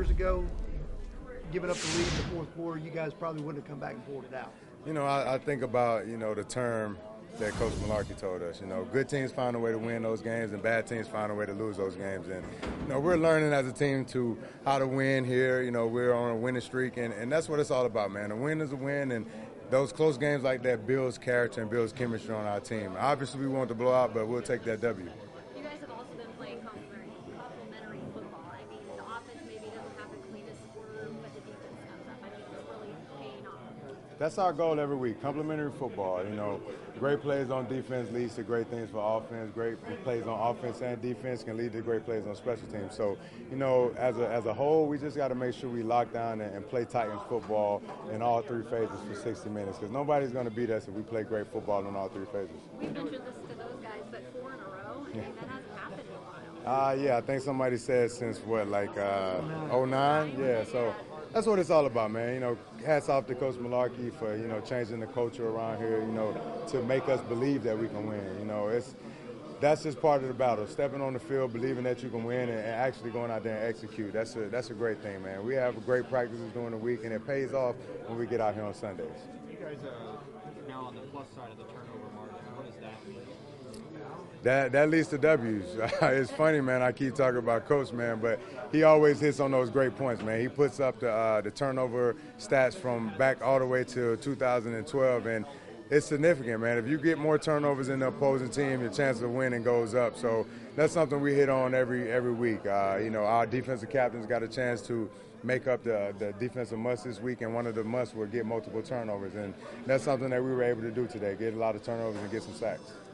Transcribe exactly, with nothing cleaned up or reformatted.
years ago, giving up the lead in the fourth quarter, you guys probably wouldn't have come back and pulled it out. You know, I, I think about, you know, the term that Coach Mularkey told us. You know, good teams find a way to win those games and bad teams find a way to lose those games. And, you know, we're learning as a team to how to win here. You know, we're on a winning streak, and, and that's what it's all about, man. A win is a win, and those close games like that builds character and builds chemistry on our team. Obviously, we want to blow out, but we'll take that W. You guys have also been playing complementary, complementary football. I mean, the offense maybe doesn't have the cleanest score, but the defense comes up. I mean, it's really paying off. That's our goal every week, complementary football. You know, great plays on defense leads to great things for offense. Great plays on offense and defense can lead to great plays on special teams. So, you know, as a, as a whole, we just got to make sure we lock down and, and play Titans football in all three phases for sixty minutes, because nobody's going to beat us if we play great football in all three phases. We've mentioned this to those guys, but four in a row, I mean, that hasn't happened in a while. Uh, yeah, I think somebody said since what, like uh, oh nine? Yeah, so that's what it's all about, man. You know, hats off to Coach Mularkey for, you know, changing the culture around here, you know, to make us believe that we can win. You know, it's that's just part of the battle, stepping on the field, believing that you can win, and, and actually going out there and execute. That's a, that's a great thing, man. We have great practices during the week, and it pays off when we get out here on Sundays. You guys are now on the plus side of the turnover margin. What does that mean? That that leads to W's. It's funny, man. I keep talking about Coach, man, but he always hits on those great points, man. He puts up the uh, the turnover stats from back all the way to two thousand twelve, and it's significant, man. If you get more turnovers in the opposing team, your chance of winning goes up. So that's something we hit on every every week. Uh, you know, our defensive captains got a chance to make up the, the defensive must this week, and one of the musts will get multiple turnovers, and that's something that we were able to do today, get a lot of turnovers and get some sacks.